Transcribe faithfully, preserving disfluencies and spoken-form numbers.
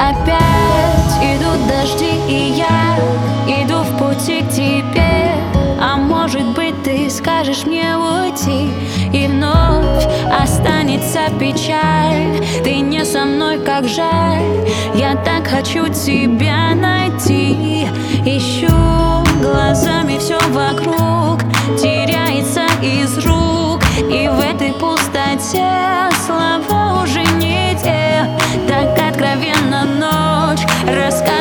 Опять идут дожди, и я иду в пути к тебе. А может быть, ты скажешь мне уйти, и вновь останется печаль. Ты не со мной, как жаль. Я так хочу тебя найти. Ищу глазами все вокруг, теряется из рук. И в этой пустоте слова уже не те. Так откровенно ночь рассказывает.